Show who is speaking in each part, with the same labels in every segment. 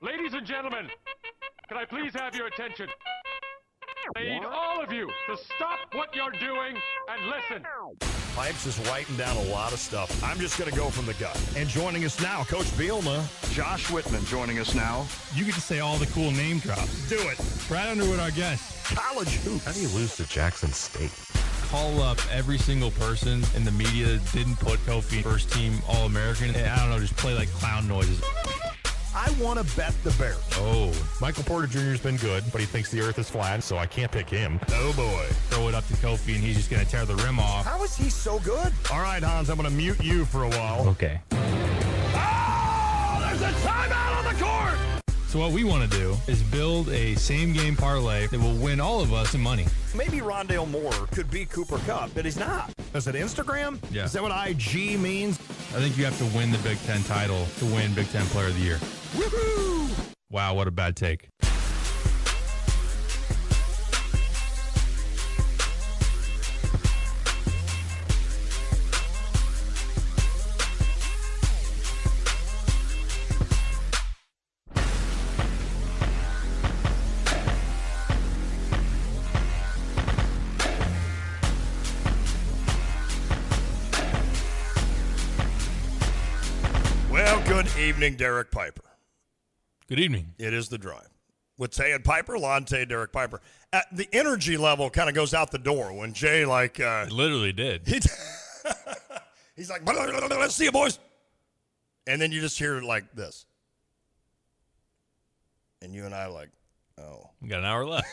Speaker 1: Ladies and gentlemen, can I please have your attention? I need all of you to stop what you're doing and listen.
Speaker 2: Pipes is writing down a lot of stuff. I'm just going to go from the gut. And joining us now, Coach Bielema, Josh Whitman joining us now.
Speaker 3: You get to say all the cool name drops.
Speaker 2: Do it.
Speaker 3: Brad Underwood, our guest.
Speaker 2: College hoops.
Speaker 4: How do you lose to Jackson State?
Speaker 3: Call up every single person in the media that didn't put Kofi first team All-American. And I don't know, just play like clown noises.
Speaker 2: I want to bet the Bears.
Speaker 3: Oh,
Speaker 4: Michael Porter Jr. has been good, but he thinks the earth is flat, so I can't pick him.
Speaker 2: Oh, boy.
Speaker 3: throw it up to Kofi, and he's just going to tear the rim off.
Speaker 2: How is he so good? All right, Hans, I'm going to mute you for a while.
Speaker 3: Okay.
Speaker 2: Oh, there's a timeout on the court!
Speaker 3: So what we want to do is build a same-game parlay that will win all of us some money.
Speaker 2: Maybe Rondale Moore could be Cooper Kupp, but he's not. Is it Instagram?
Speaker 3: Yeah.
Speaker 2: Is that what IG means?
Speaker 3: I think you have to win the Big Ten title to win Big Ten Player of the Year.
Speaker 2: Woohoo!
Speaker 3: Wow, what a bad take.
Speaker 2: Well, good evening, Derek Piper.
Speaker 3: Good evening.
Speaker 2: It is The Drive. With Tay and Piper, Lonte, Derek Piper. The energy level kind of goes out the door when Jay, like...
Speaker 3: It literally did.
Speaker 2: He's like, let's see you, boys. And then you just hear like this. And you and I are like, oh.
Speaker 3: We got an hour left.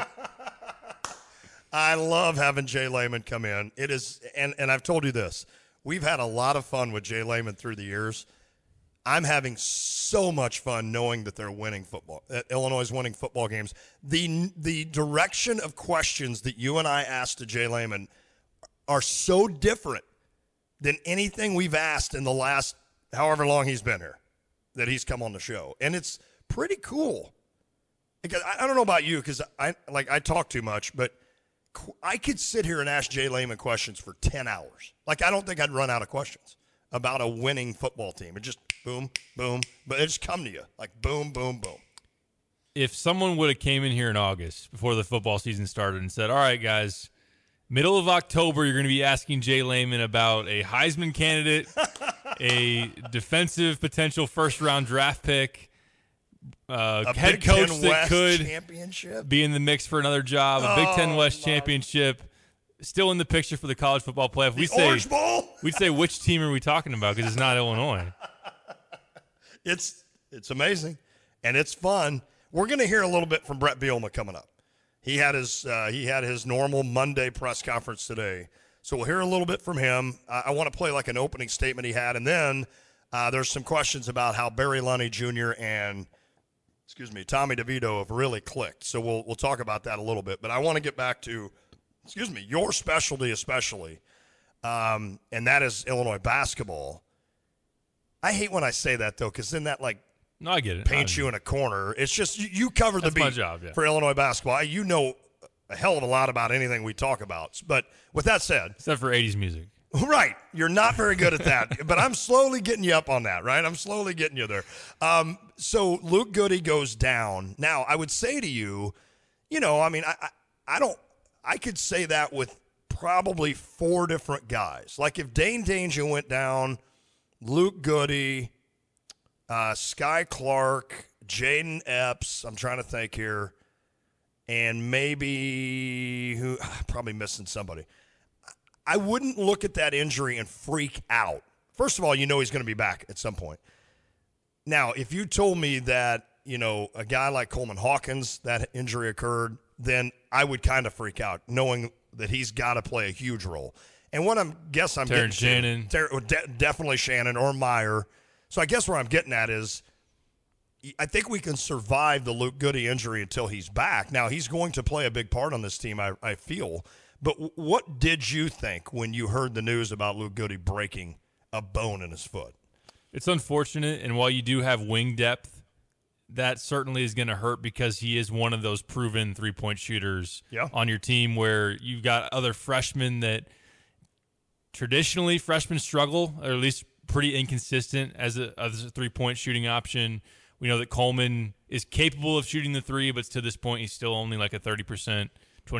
Speaker 2: I love having Jay Lehman come in. It is, and I've told you this. We've had a lot of fun with Jay Lehman through the years. I'm having so much fun knowing that they're winning football. Illinois is winning football games. The direction of questions that you and I asked to Jay Lehman are so different than anything we've asked in the last however long he's been here, that he's come on the show. And it's pretty cool. Because I don't know about you, because I talk too much, but I could sit here and ask Jay Lehman questions for 10 hours. Like, I don't think I'd run out of questions about a winning football team. It just boom, boom, but it just come to you like boom, boom, boom.
Speaker 3: If someone would have came in here in August before the football season started and said, all right, guys, middle of October, you're going to be asking Jay Lehman about a Heisman candidate, a defensive potential first-round draft pick, a head
Speaker 2: Big
Speaker 3: coach
Speaker 2: Ten
Speaker 3: that
Speaker 2: West
Speaker 3: could
Speaker 2: championship.
Speaker 3: Be in the mix for another job, a Big Ten West championship, still in the picture for the college football playoff.
Speaker 2: Orange Bowl?
Speaker 3: We'd say, which team are we talking about? Because it's not Illinois.
Speaker 2: It's amazing, and it's fun. We're going to hear a little bit from Brett Bielema coming up. He had his normal Monday press conference today, so we'll hear a little bit from him. I want to play like an opening statement he had, and then there's some questions about how Barry Lunney Jr. and Tommy DeVito have really clicked. So we'll talk about that a little bit. But I want to get back to your specialty especially, and that is Illinois basketball. I hate when I say that, though, because then that,
Speaker 3: no, I get it.
Speaker 2: paints you in a corner. It's just you cover the beat
Speaker 3: my job, yeah.
Speaker 2: for Illinois basketball. You know a hell of a lot about anything we talk about. But with that said.
Speaker 3: Except for 80s music.
Speaker 2: Right. You're not very good at that. But I'm slowly getting you up on that, right? I'm slowly getting you there. So Luke Goody goes down. Now, I would say to you, I could say that with probably 4 different guys. Like if Dane Danger went down, Luke Goody, Sky Clark, Jaden Epps, I'm trying to think here, and maybe probably missing somebody. I wouldn't look at that injury and freak out. First of all, he's going to be back at some point. Now, if you told me that, a guy like Coleman Hawkins, that injury occurred, then I would kind of freak out, knowing that he's got to play a huge role. And what I'm
Speaker 3: Terrence Shannon.
Speaker 2: Definitely Shannon or Meyer. So I guess where I'm getting at is I think we can survive the Luke Goody injury until he's back. Now, he's going to play a big part on this team, I feel. But what did you think when you heard the news about Luke Goody breaking a bone in his foot?
Speaker 3: It's unfortunate, and while you do have wing depth, that certainly is going to hurt because he is one of those proven three-point shooters on your team where you've got other freshmen that traditionally freshmen struggle, or at least pretty inconsistent as a three-point shooting option. We know that Coleman is capable of shooting the three, but to this point, he's still only like a 30%,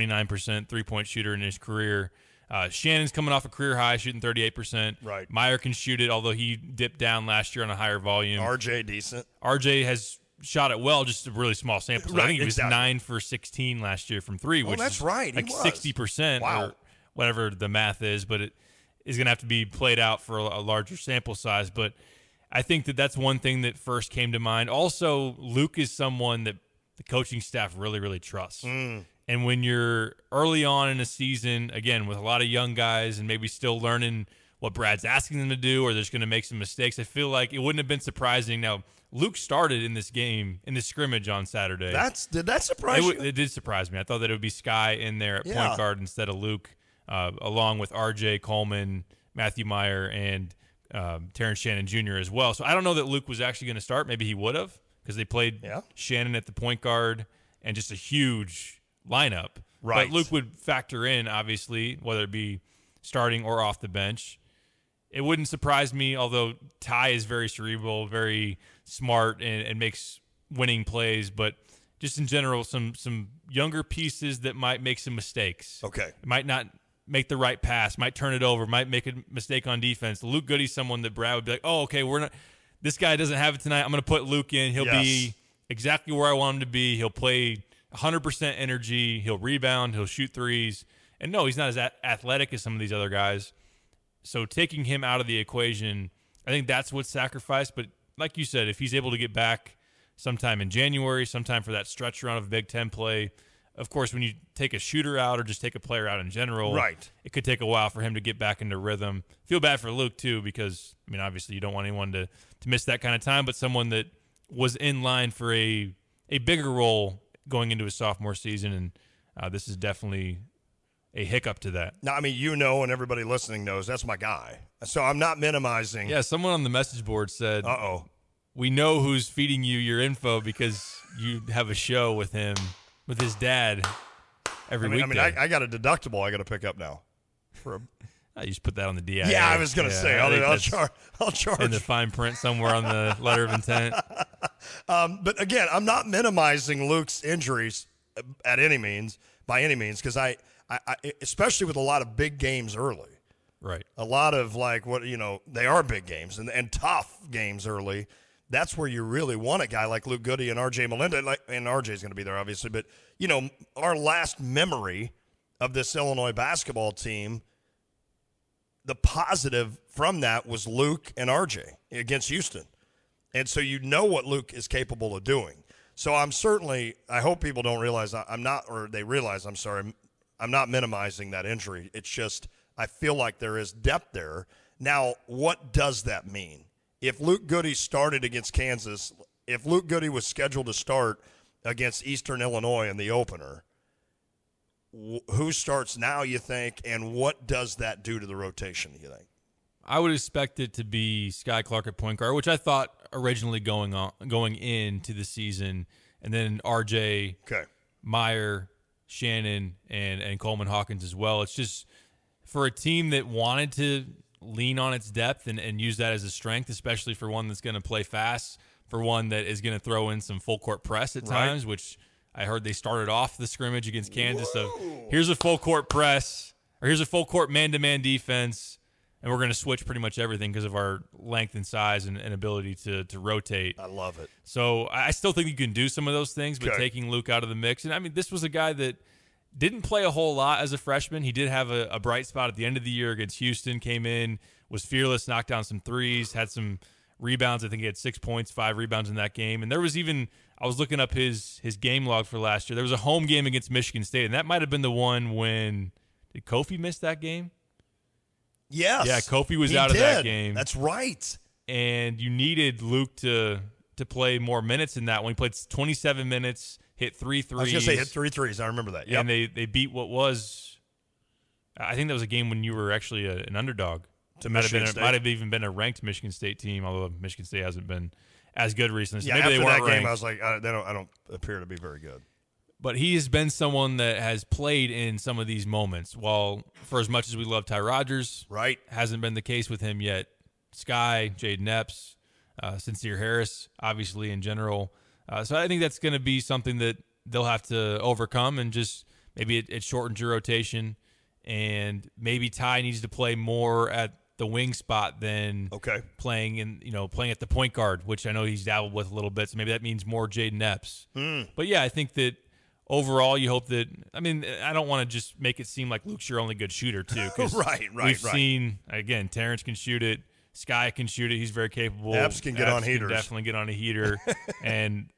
Speaker 3: 29% three-point shooter in his career. Shannon's coming off a career high, shooting 38%.
Speaker 2: Right.
Speaker 3: Meyer can shoot it, although he dipped down last year on a higher volume.
Speaker 2: RJ decent.
Speaker 3: RJ has shot it well, just a really small sample.
Speaker 2: Right,
Speaker 3: I think he was
Speaker 2: exactly.
Speaker 3: 9 for 16 last year from three, which
Speaker 2: that's
Speaker 3: is
Speaker 2: right. He
Speaker 3: like
Speaker 2: was.
Speaker 3: 60%
Speaker 2: Wow.
Speaker 3: or whatever the math is, but it is going to have to be played out for a larger sample size. But I think that that's one thing that first came to mind. Also, Luke is someone that the coaching staff really, really trusts. And when you're early on in a season, again, with a lot of young guys and maybe still learning what Brad's asking them to do, or they're just going to make some mistakes, I feel like it wouldn't have been surprising. Now, Luke started in this game, in this scrimmage on Saturday.
Speaker 2: Did that surprise you?
Speaker 3: It did surprise me. I thought that it would be Sky in there at point guard instead of Luke, along with RJ, Coleman, Matthew Meyer, and Terrence Shannon Jr. as well. So I don't know that Luke was actually going to start. Maybe he would have, because they played Shannon at the point guard and just a huge lineup.
Speaker 2: Right.
Speaker 3: But Luke would factor in, obviously, whether it be starting or off the bench. It wouldn't surprise me, although Ty is very cerebral, very smart, and makes winning plays. But just in general, some younger pieces that might make some mistakes.
Speaker 2: Okay.
Speaker 3: Might not make the right pass, might turn it over, might make a mistake on defense. Luke Goody's someone that Brad would be like, oh, okay, this guy doesn't have it tonight. I'm going to put Luke in. He'll be exactly where I want him to be. He'll play 100% energy. He'll rebound. He'll shoot threes. And no, he's not as athletic as some of these other guys. So taking him out of the equation, I think that's what's sacrificed. But like you said, if he's able to get back sometime in January, sometime for that stretch run of Big Ten play, of course, when you take a shooter out or just take a player out in general, it could take a while for him to get back into rhythm. Feel bad for Luke, too, because, I mean, obviously you don't want anyone to miss that kind of time, but someone that was in line for a bigger role going into his sophomore season, and this is definitely a hiccup to that.
Speaker 2: Now, I mean, and everybody listening knows that's my guy. So I'm not minimizing.
Speaker 3: Yeah, someone on the message board said,
Speaker 2: uh-oh,
Speaker 3: we know who's feeding you your info because you have a show with him, with his dad every weekday.
Speaker 2: I mean, I got a deductible I got to pick up now.
Speaker 3: You just put that on the DIA.
Speaker 2: Yeah, I was going to say, I'll charge.
Speaker 3: In the fine print somewhere on the letter of intent.
Speaker 2: But again, I'm not minimizing Luke's injuries by any means, because I especially with a lot of big games early.
Speaker 3: Right.
Speaker 2: A lot of they are big games and tough games early. That's where you really want a guy like Luke Goody and RJ Melinda, and RJ's going to be there obviously, but our last memory of this Illinois basketball team, the positive from that was Luke and RJ against Houston. And so what Luke is capable of doing. So I hope people don't realize I'm not minimizing that injury. It's just I feel like there is depth there. Now, what does that mean? If Luke Goody started against Kansas, if Luke Goody was scheduled to start against Eastern Illinois in the opener, who starts now, you think, and what does that do to the rotation, you think?
Speaker 3: I would expect it to be Sky Clark at point guard, which I thought originally going into the season, and then RJ, Meyer, Shannon, and Coleman Hawkins as well. It's just for a team that wanted to lean on its depth and use that as a strength, especially for one that's going to play fast, for one that is going to throw in some full court press at times, which I heard they started off the scrimmage against Kansas. So here's a full court press, or here's a full court man-to-man defense, and we're going to switch pretty much everything because of our length and size and ability to rotate.
Speaker 2: I love it.
Speaker 3: So I still think you can do some of those things, but taking Luke out of the mix. And, I mean, this was a guy that didn't play a whole lot as a freshman. He did have a bright spot at the end of the year against Houston, came in, was fearless, knocked down some threes, had some rebounds. I think he had 6 points, 5 rebounds in that game. And there was even – I was looking up his game log for last year. There was a home game against Michigan State, and that might have been the one when – did Kofi miss that game?
Speaker 2: Yes.
Speaker 3: Yeah, Kofi was out of that game.
Speaker 2: That's right.
Speaker 3: And you needed Luke to play more minutes in that one. He played 27 minutes, hit 3 threes.
Speaker 2: I was going to say hit 3 threes. I remember that. Yep.
Speaker 3: And they beat what was – I think that was a game when you were actually an underdog.
Speaker 2: To Michigan State.
Speaker 3: Might have even been a ranked Michigan State team, although Michigan State hasn't been as good recently. So
Speaker 2: yeah,
Speaker 3: maybe
Speaker 2: after
Speaker 3: they weren't
Speaker 2: that game,
Speaker 3: ranked.
Speaker 2: I was like, I don't appear to be very good.
Speaker 3: But he has been someone that has played in some of these moments. While for as much as we love Ty Rodgers,
Speaker 2: right,
Speaker 3: hasn't been the case with him yet. Sky, Jaden Epps, Sincere Harris, obviously, in general. So I think that's going to be something that they'll have to overcome, and just maybe it shortens your rotation, and maybe Ty needs to play more at the wing spot than playing at the point guard, which I know he's dabbled with a little bit. So maybe that means more Jaden Epps. But yeah, I think that overall you hope that, I mean, I don't want to just make it seem like Luke's your only good shooter too.
Speaker 2: right.
Speaker 3: We've seen, again, Terrence can shoot it. Sky can shoot it. He's very capable.
Speaker 2: Epps can get on heaters.
Speaker 3: Definitely get on a heater. And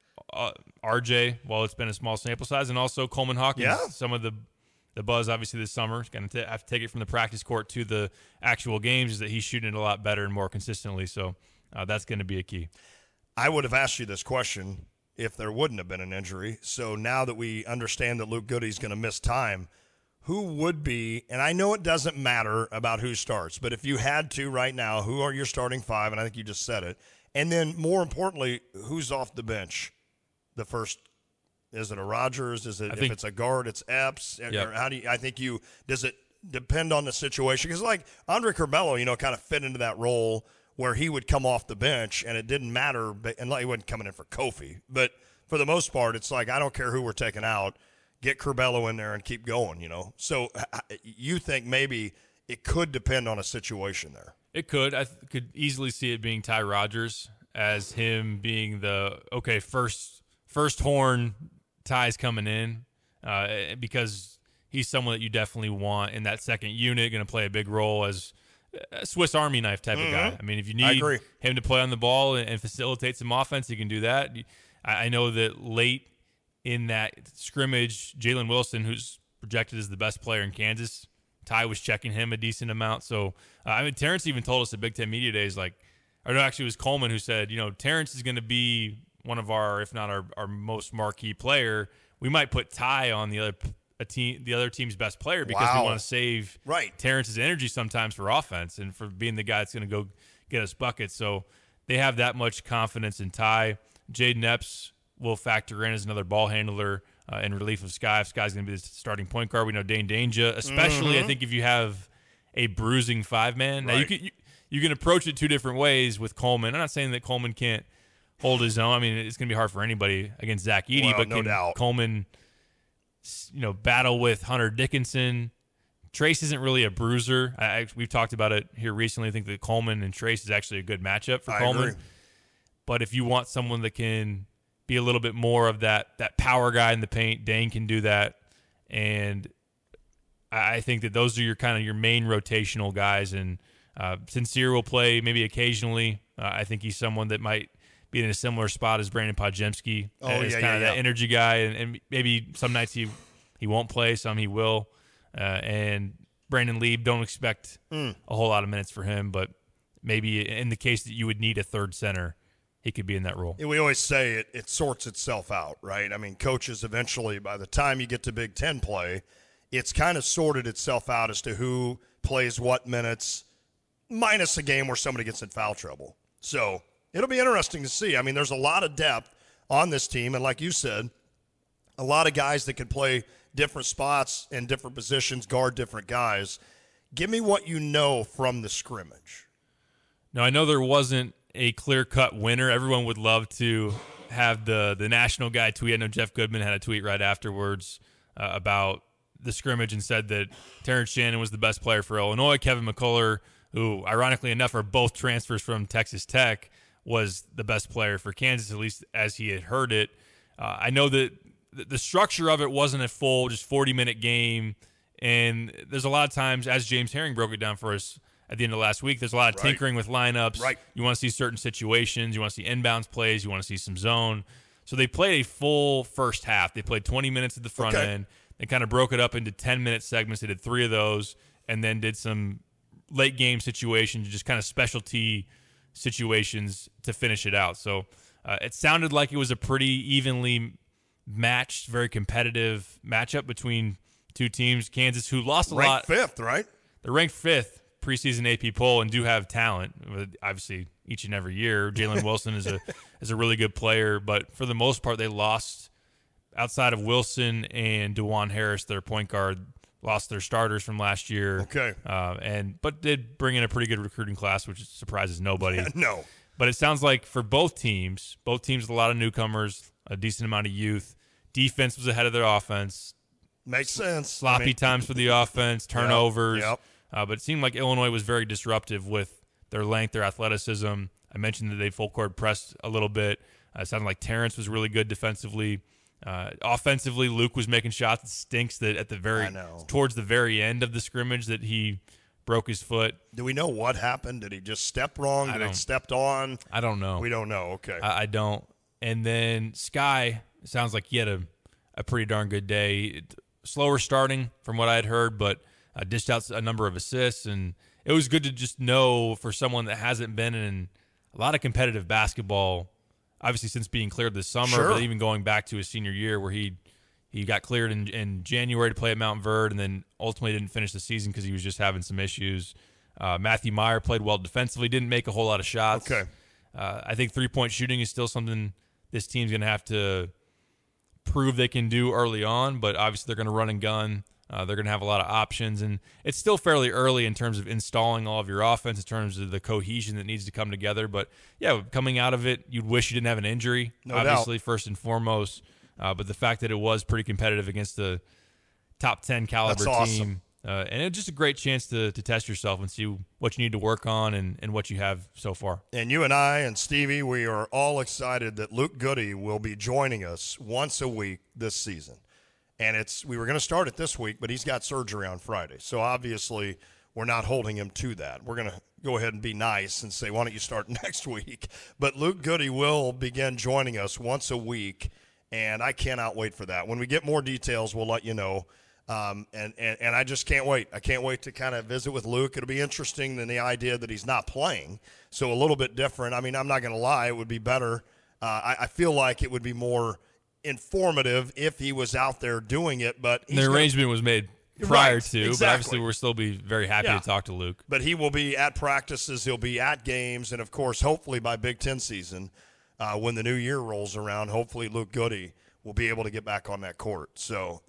Speaker 3: RJ, well, it's been a small sample size, and also Coleman Hawkins, some of the buzz, obviously, this summer. Going to have to take it from the practice court to the actual games, is that he's shooting it a lot better and more consistently. So that's going to be a key.
Speaker 2: I would have asked you this question if there wouldn't have been an injury. So now that we understand that Luke Goody's going to miss time, who would be, and I know it doesn't matter about who starts, but if you had to right now, who are your starting five? And I think you just said it. And then more importantly, who's off the bench? The first, is it a Rodgers? If it's a guard, it's Epps?
Speaker 3: Yep.
Speaker 2: Or does it depend on the situation? Because like Andre Curbelo, kind of fit into that role where he would come off the bench and it didn't matter, and he wasn't coming in for Kofi. But for the most part, it's like, I don't care who we're taking out, get Curbelo in there and keep going, So you think maybe it could depend on a situation there? It
Speaker 3: could. I could easily see it being Ty Rodgers, as him being the, first horn, Ty's coming in, because he's someone that you definitely want in that second unit, going to play a big role as a Swiss Army knife type of guy. I mean, if you need him to play on the ball and facilitate some offense, he can do that. I know that late in that scrimmage, Jalen Wilson, who's projected as the best player in Kansas, Ty was checking him a decent amount. So, Terrence even told us at Big Ten Media Days, it was Coleman who said, Terrence is going to be one of our, if not our most marquee player. We might put Ty on the other team's best player because we want to save Terrence's energy sometimes for offense and for being the guy that's going to go get us buckets. So they have that much confidence in Ty. Jaden Epps will factor in as another ball handler in relief of Sky. If Sky's going to be the starting point guard, we know Dane Danger, especially I think if you have a bruising five-man. Now you can approach it two different ways with Coleman. I'm not saying that Coleman can't hold his own. I mean, it's going to be hard for anybody against Zach Edey, but
Speaker 2: no doubt.
Speaker 3: Coleman, battle with Hunter Dickinson? Trace isn't really a bruiser. We've talked about it here recently. I think that Coleman and Trace is actually a good matchup for Coleman.
Speaker 2: Agree.
Speaker 3: But if you want someone that can be a little bit more of that power guy in the paint, Dane can do that. And I think that those are your main rotational guys. And Sincere will play maybe occasionally. I think he's someone that might be in a similar spot as Brandon Podjemski. That energy guy, and maybe some nights he won't play, some he will. And Brandon Lieb, don't expect a whole lot of minutes for him, but maybe in the case that you would need a third center, he could be in that role.
Speaker 2: We always say it sorts itself out, right? I mean, coaches eventually, by the time you get to Big Ten play, it's kind of sorted itself out as to who plays what minutes, minus a game where somebody gets in foul trouble. So it'll be interesting to see. I mean, there's a lot of depth on this team, and like you said, a lot of guys that can play different spots and different positions, guard different guys. Give me what you know from the scrimmage.
Speaker 3: Now, I know there wasn't a clear-cut winner. Everyone would love to have the national guy tweet. I know Jeff Goodman had a tweet right afterwards about the scrimmage and said that Terrence Shannon was the best player for Illinois. Kevin McCullough, who, ironically enough, are both transfers from Texas Tech, was the best player for Kansas, at least as he had heard it. I know that the structure of it wasn't a full, just 40-minute game, and there's a lot of times, as James Herring broke it down for us at the end of last week, there's a lot of tinkering with lineups.
Speaker 2: Right.
Speaker 3: You want to see certain situations. You want to see inbounds plays. You want to see some zone. So they played a full first half. They played 20 minutes at the front end. They kind of broke it up into 10-minute segments. They did 3 of those and then did some late game situations, just kind of specialty situations to finish it out. So it sounded like it was a pretty evenly matched, very competitive matchup between two teams. Kansas, who lost a lot.
Speaker 2: Ranked 5th, right?
Speaker 3: They're ranked 5th preseason AP poll and do have talent, obviously, each and every year. Jalen Wilson is a really good player, but for the most part, they lost outside of Wilson and DeJuan Harris, their point guard, lost their starters from last year.
Speaker 2: Okay.
Speaker 3: But did bring in a pretty good recruiting class, which surprises nobody.
Speaker 2: No.
Speaker 3: But it sounds like for both teams with a lot of newcomers, a decent amount of youth, defense was ahead of their offense.
Speaker 2: Makes sense.
Speaker 3: Sloppy times for the offense, turnovers.
Speaker 2: Yep.
Speaker 3: But it seemed like Illinois was very disruptive with their length, their athleticism. I mentioned that they full court pressed a little bit. It sounded like Terrence was really good defensively. Offensively, Luke was making shots. It stinks that towards the very end of the scrimmage that he broke his foot.
Speaker 2: Do we know what happened? Did he just step wrong? Did he stepped on?
Speaker 3: I don't know.
Speaker 2: We don't know. Okay.
Speaker 3: I don't. And then Sky, it sounds like he had a pretty darn good day. Slower starting from what I had heard, but dished out a number of assists. And it was good to just know for someone that hasn't been in a lot of competitive basketball, obviously since being cleared this summer, but even going back to his senior year where he got cleared in January to play at Mount Verde and then ultimately didn't finish the season because he was just having some issues. Matthew Meyer played well defensively, didn't make a whole lot of shots.
Speaker 2: Okay.
Speaker 3: I think three-point shooting is still something this team's going to have to prove they can do early on, but obviously they're going to run and gun. They're going to have a lot of options, and it's still fairly early in terms of installing all of your offense, in terms of the cohesion that needs to come together. But, yeah, coming out of it, you'd wish you didn't have an injury, obviously, first and foremost. But the fact that it was pretty competitive against the top 10 caliber team. And it's just a great chance to test yourself and see what you need to work on and what you have so far.
Speaker 2: And you and I and Stevie, we are all excited that Luke Goody will be joining us once a week this season. And we were going to start it this week, but he's got surgery on Friday. So obviously we're not holding him to that. We're going to go ahead and be nice and say, why don't you start next week? But Luke Goody will begin joining us once a week, and I cannot wait for that. When we get more details, we'll let you know. And I just can't wait. I can't wait to kind of visit with Luke. It'll be interesting than the idea that he's not playing, so a little bit different. I mean, I'm not going to lie. It would be better. I feel like it would be more informative if he was out there doing it. But
Speaker 3: the arrangement was made prior to,
Speaker 2: exactly.
Speaker 3: But obviously we'll still be very happy to talk to Luke.
Speaker 2: But he will be at practices. He'll be at games. And, of course, hopefully by Big Ten season, when the new year rolls around, hopefully Luke Goody will be able to get back on that court. So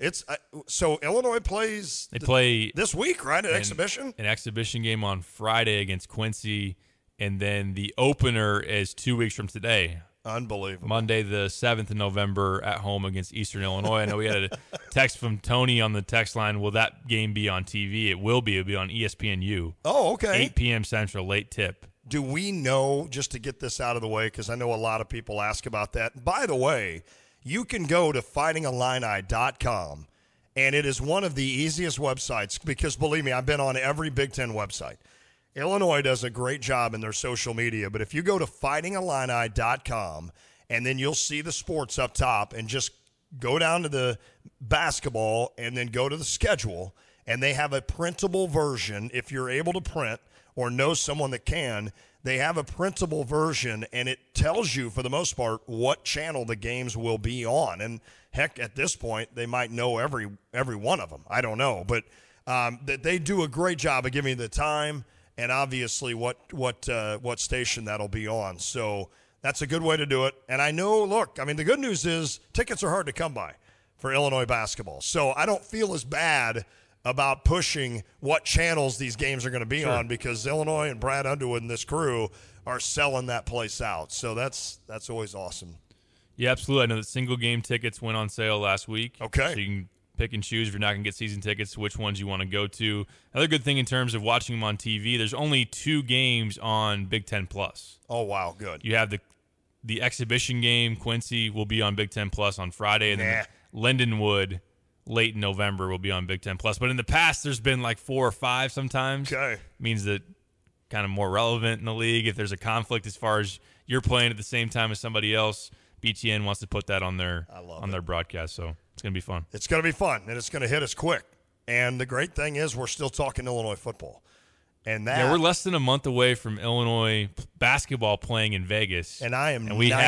Speaker 2: Illinois plays this week, right? An
Speaker 3: exhibition game on Friday against Quincy, and then the opener is 2 weeks from today.
Speaker 2: Unbelievable.
Speaker 3: Monday the 7th of November at home against Eastern Illinois. I know we had a text from Tony on the text line. Will that game be on TV? It will be. It'll be on ESPNU.
Speaker 2: Oh, okay.
Speaker 3: 8 p.m. Central, late tip.
Speaker 2: Do we know, just to get this out of the way, because I know a lot of people ask about that. By the way, you can go to fightingillini.com, and it is one of the easiest websites because, believe me, I've been on every Big Ten website. Illinois does a great job in their social media, but if you go to fightingillini.com, and then you'll see the sports up top, and just go down to the basketball and then go to the schedule, and they have a printable version if you're able to print or know someone that can. They have a printable version, and it tells you, for the most part, what channel the games will be on. And, heck, at this point, they might know every one of them. I don't know. But they do a great job of giving you the time and, obviously, what station that'll be on. So that's a good way to do it. And I know, look, I mean, the good news is tickets are hard to come by for Illinois basketball. So I don't feel as bad about pushing what channels these games are going to be on, because Illinois and Brad Underwood and this crew are selling that place out. So that's always awesome.
Speaker 3: Yeah, absolutely. I know that single game tickets went on sale last week.
Speaker 2: Okay.
Speaker 3: So you can pick and choose if you're not going to get season tickets, which ones you want to go to. Another good thing in terms of watching them on TV, there's only 2 games on Big Ten Plus.
Speaker 2: Oh, wow, good.
Speaker 3: You have the exhibition game. Quincy will be on Big Ten Plus on Friday, and then Lindenwood late in November will be on Big Ten Plus. But in the past, there's been like 4 or 5 sometimes.
Speaker 2: Okay.
Speaker 3: Means that kind of more relevant in the league. If there's a conflict as far as you're playing at the same time as somebody else, BTN wants to put that on their broadcast. So it's going to be fun.
Speaker 2: It's going to be fun, and it's going to hit us quick. And the great thing is we're still talking Illinois football. And we're less than a month away from Illinois basketball playing in Vegas. And I am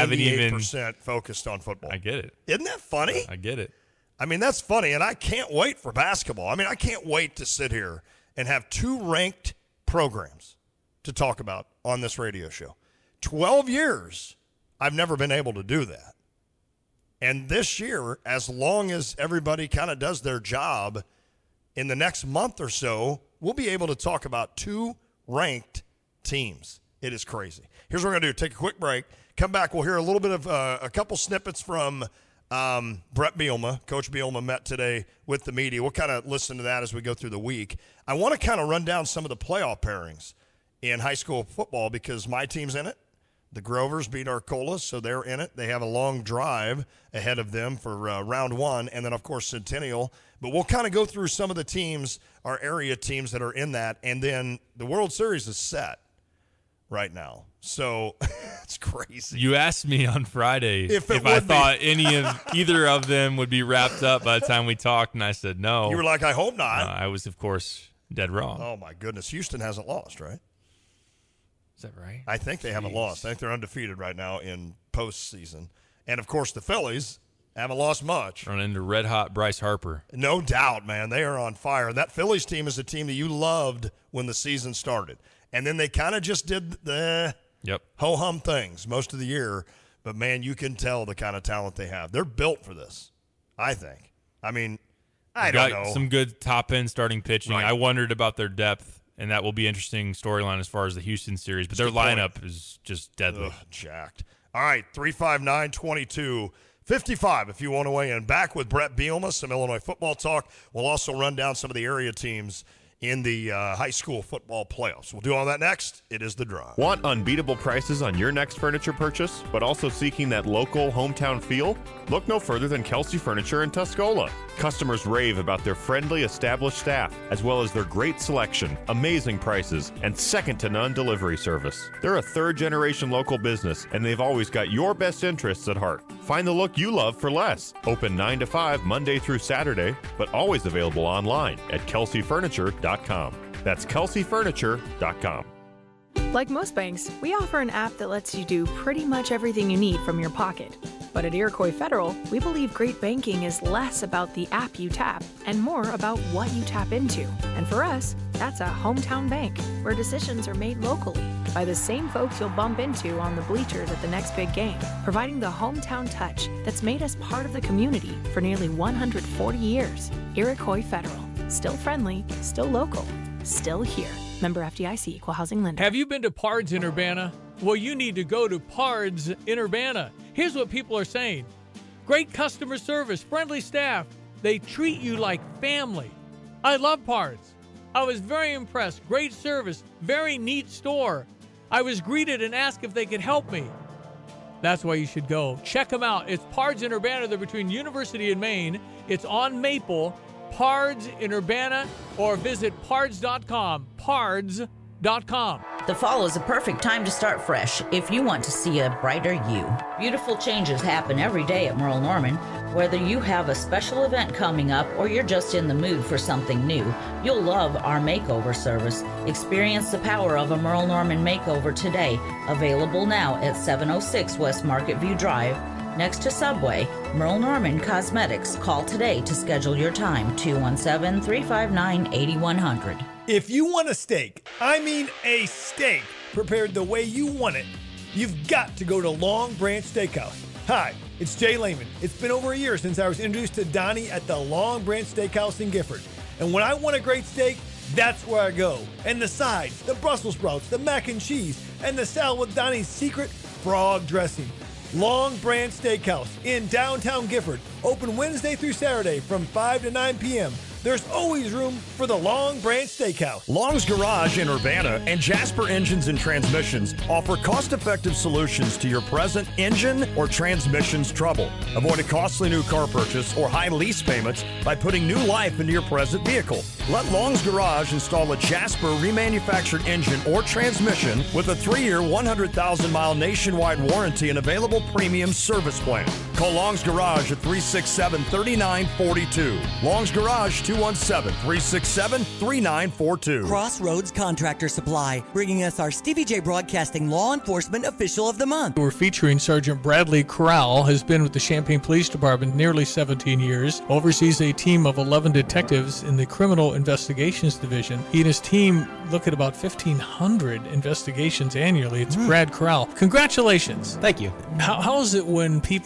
Speaker 2: 98% focused on football.
Speaker 3: I get it.
Speaker 2: Isn't that funny?
Speaker 3: I get it.
Speaker 2: I mean, that's funny, and I can't wait for basketball. I mean, I can't wait to sit here and have 2 ranked programs to talk about on this radio show. 12 years, I've never been able to do that. And this year, as long as everybody kind of does their job, in the next month or so, we'll be able to talk about 2 ranked teams It is crazy. Here's what we're going to do. Take a quick break. Come back. We'll hear a little bit of a couple snippets from Brett Bielema. Coach Bielema met today with the media. We'll kind of listen to that as we go through the week. I want to kind of run down some of the playoff pairings in high school football because my team's in it. The Grovers beat Arcola, so they're in it. They have a long drive ahead of them for round one, and then, of course, Centennial. But we'll kind of go through some of the teams, our area teams that are in that, and then the World Series is set right now. So it's crazy.
Speaker 3: You asked me on Friday if I thought either of them would be wrapped up by the time we talked, and I said no.
Speaker 2: You were like, I hope not.
Speaker 3: I was, of course, dead wrong.
Speaker 2: Oh, my goodness. Houston hasn't lost, right?
Speaker 3: Is that right?
Speaker 2: I think they haven't lost. I think they're undefeated right now in postseason. And, of course, the Phillies haven't lost much.
Speaker 3: Run into red-hot Bryce Harper.
Speaker 2: No doubt, man. They are on fire. That Phillies team is a team that you loved when the season started. And then they kind of just did the ho-hum things most of the year. But, man, you can tell the kind of talent they have. They're built for this, I think. I mean, I don't know.
Speaker 3: Some good top-end starting pitching.
Speaker 2: Right.
Speaker 3: I wondered about their depth. And that will be interesting storyline as far as the Houston series. But their lineup is just deadly.
Speaker 2: Ugh, jacked. All right, 359-2255 if you want to weigh in. Back with Brett Bielema, some Illinois football talk. We'll also run down some of the area teams in the high school football playoffs. We'll do all that next. It is The Drive.
Speaker 5: Want unbeatable prices on your next furniture purchase, but also seeking that local hometown feel? Look no further than Kelsey Furniture in Tuscola. Customers rave about their friendly, established staff, as well as their great selection, amazing prices, and second-to-none delivery service. They're a third-generation local business, and they've always got your best interests at heart. Find the look you love for less. Open 9 to 5 Monday through Saturday, but always available online at kelseyfurniture.com. That's kelseyfurniture.com.
Speaker 6: Like most banks, we offer an app that lets you do pretty much everything you need from your pocket. But at Iroquois Federal, we believe great banking is less about the app you tap and more about what you tap into. And for us, that's a hometown bank where decisions are made locally by the same folks you'll bump into on the bleachers at the next big game, providing the hometown touch that's made us part of the community for nearly 140 years. Iroquois Federal. Still friendly, still local, still here. Member FDIC, Equal Housing Lender.
Speaker 7: Have you been to Pards in Urbana? Well, you need to go to Pards in Urbana. Here's what people are saying. Great customer service, friendly staff. They treat you like family. I love Pards. I was very impressed. Great service, very neat store. I was greeted and asked if they could help me. That's why you should go. Check them out. It's Pards in Urbana. They're between University and Maine. It's on Maple. Pards in Urbana, or visit pards.com. Pards.com.
Speaker 8: The fall is a perfect time to start fresh if you want to see a brighter you. Beautiful changes happen every day at Merle Norman. Whether you have a special event coming up or you're just in the mood for something new, you'll love our makeover service. Experience the power of a Merle Norman makeover today. Available now at 706 West Market View Drive. Next to Subway, Merle Norman Cosmetics. Call today to schedule your time, 217-359-8100.
Speaker 9: If you want a steak, I mean a steak, prepared the way you want it, you've got to go to Long Branch Steakhouse. Hi, it's Jay Lehman. It's been over a year since I was introduced to Donnie at the Long Branch Steakhouse in Gifford. And when I want a great steak, that's where I go. And the sides, the Brussels sprouts, the mac and cheese, and the salad with Donnie's secret frog dressing. Long Branch Steakhouse in downtown Gifford. Open Wednesday through Saturday from 5 to 9 p.m. There's always room for the Long Branch Steakhouse.
Speaker 10: Long's Garage in Urbana and Jasper Engines and Transmissions offer cost-effective solutions to your present engine or transmissions trouble. Avoid a costly new car purchase or high lease payments by putting new life into your present vehicle. Let Long's Garage install a Jasper remanufactured engine or transmission with a 3-year, 100,000-mile nationwide warranty and available premium service plan. Call Long's Garage at 367-3942. Long's Garage, 217-367-3942.
Speaker 11: Crossroads Contractor Supply, bringing us our Stevie J Broadcasting Law Enforcement Official of the Month.
Speaker 7: We're featuring Sergeant Bradley Corral, has been with the Champaign Police Department nearly 17 years, oversees a team of 11 detectives in the Criminal Investigations Division. He and his team look at about 1,500 investigations annually. It's Brad Corral. Congratulations.
Speaker 11: Thank you.
Speaker 7: How is it when people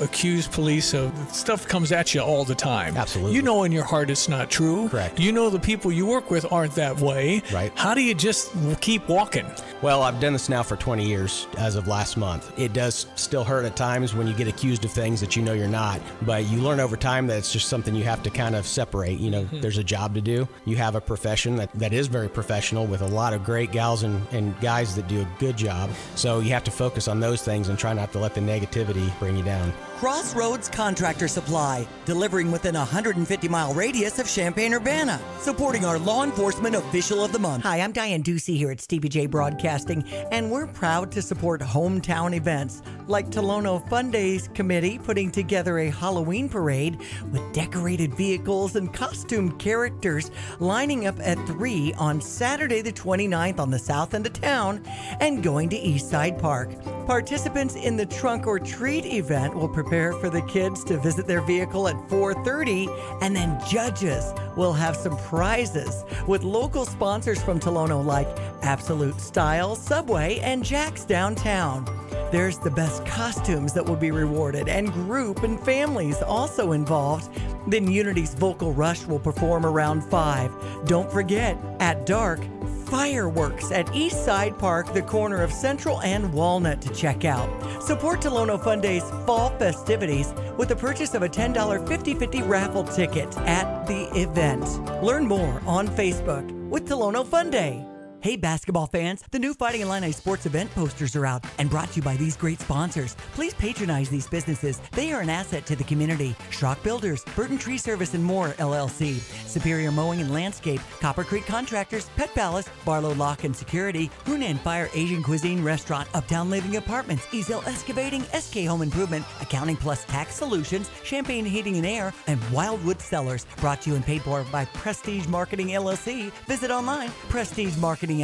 Speaker 7: accuse police of stuff comes at you all the time.
Speaker 12: Absolutely.
Speaker 7: You know in your heart it's not true.
Speaker 12: Correct.
Speaker 7: You know the people you work with aren't that way.
Speaker 12: Right.
Speaker 7: How do you just keep walking?
Speaker 12: Well, I've done this now for 20 years as of last month. It does still hurt at times when you get accused of things that you know you're not, but you learn over time that it's just something you have to kind of separate. You know, there's a job to do. You have a profession that is very professional with a lot of great gals and guys that do a good job. So you have to focus on those things and try not to let the negativity bring you down.
Speaker 11: Crossroads Contractor Supply, delivering within a 150-mile radius of Champaign-Urbana, supporting our law enforcement official of the month. Hi, I'm Diane Ducey here at Stevie J Broadcasting, and we're proud to support hometown events like Tolono Fun Days Committee putting together a Halloween parade with decorated vehicles and costumed characters lining up at 3 on Saturday the 29th on the south end of town and going to Eastside Park. Participants in the Trunk or Treat event will prepare for the kids to visit their vehicle at 4:30, and then judges will have some prizes with local sponsors from Tolono like Absolute Style, Subway, and Jack's Downtown. There's the best costumes that will be rewarded, and group and families also involved. Then Unity's Vocal Rush will perform around 5. Don't forget, at dark, fireworks at Eastside Park, the corner of Central and Walnut to check out. Support Tolono Fun Day's fall festivities with the purchase of a $10 50/50 raffle ticket at the event. Learn more on Facebook with Tolono Fun Day. Hey basketball fans, the new Fighting Illini sports event posters are out and brought to you by these great sponsors. Please patronize these businesses. They are an asset to the community. Schrock Builders, Burton Tree Service and More, LLC. Superior Mowing and Landscape, Copper Creek Contractors, Pet Palace, Barlow Lock and Security, Hunan Fire Asian Cuisine Restaurant, Uptown Living Apartments, Ezel Excavating, SK Home Improvement, Accounting Plus Tax Solutions, Champagne Heating and Air, and Wildwood Cellars. Brought to you and paid for by Prestige Marketing, LLC. Visit online, prestigemarketingllc.com.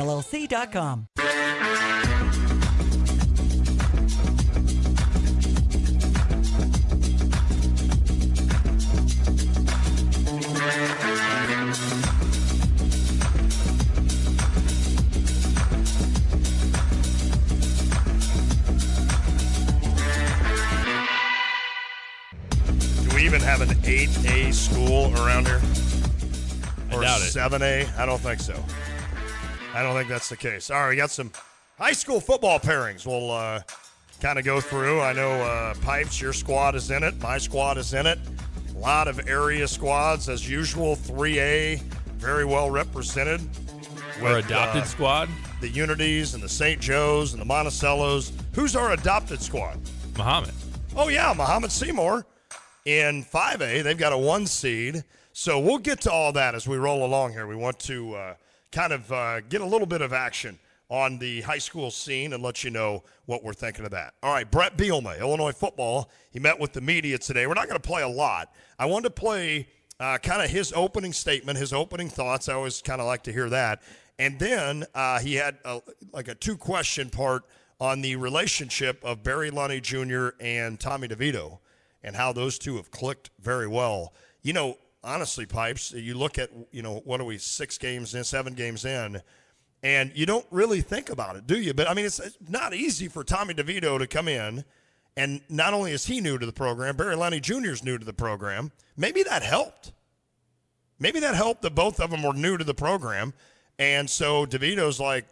Speaker 2: Do we even have an 8A school around here?
Speaker 3: I
Speaker 2: Or
Speaker 3: doubt it.
Speaker 2: 7A? I don't think so. I don't think that's the case. All right, we got some high school football pairings we'll kind of go through. I know, Pipes, your squad is in it. My squad is in it. A lot of area squads, as usual. 3A, very well represented.
Speaker 3: Our adopted squad?
Speaker 2: The Unities and the St. Joe's and the Monticellos. Who's our adopted squad?
Speaker 3: Muhammad.
Speaker 2: Oh, yeah, Muhammad Seymour. In 5A, they've got a 1 seed. So we'll get to all that as we roll along here. We want to kind of get a little bit of action on the high school scene and let you know what we're thinking of that. All right, Brett Bielema, Illinois football. He met with the media today. We're not going to play a lot. I wanted to play kind of his opening statement, his opening thoughts. I always kind of like to hear that. And then he had like a 2-question part on the relationship of Barry Lunney Jr. and Tommy DeVito and how those two have clicked very well. You know, honestly, Pipes, you look at, what are we, 7 games in, and you don't really think about it, do you? But, I mean, it's not easy for Tommy DeVito to come in, and not only is he new to the program, Barry Lunney Jr. is new to the program. Maybe that helped. Maybe that helped that both of them were new to the program, and so DeVito's like,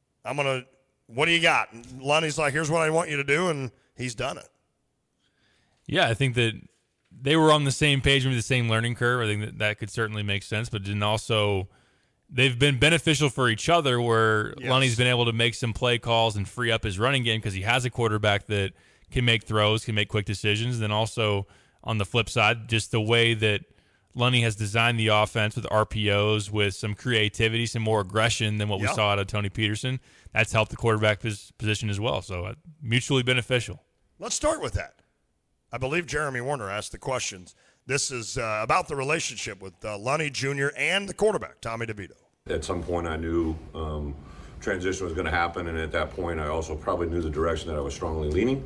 Speaker 2: what do you got? And Lunney's like, here's what I want you to do, and he's done it.
Speaker 3: Yeah, I think that they were on the same page, maybe the same learning curve. I think that could certainly make sense, but then also they've been beneficial for each other where Lunney's been able to make some play calls and free up his running game because he has a quarterback that can make throws, can make quick decisions. And then also on the flip side, just the way that Lunney has designed the offense with RPOs, with some creativity, some more aggression than what we saw out of Tony Peterson, that's helped the quarterback position as well. So mutually beneficial.
Speaker 2: Let's start with that. I believe Jeremy Warner asked the questions. This is about the relationship with Lunney Jr. and the quarterback, Tommy DeVito.
Speaker 13: At some point I knew transition was going to happen, and at that point I also probably knew the direction that I was strongly leaning.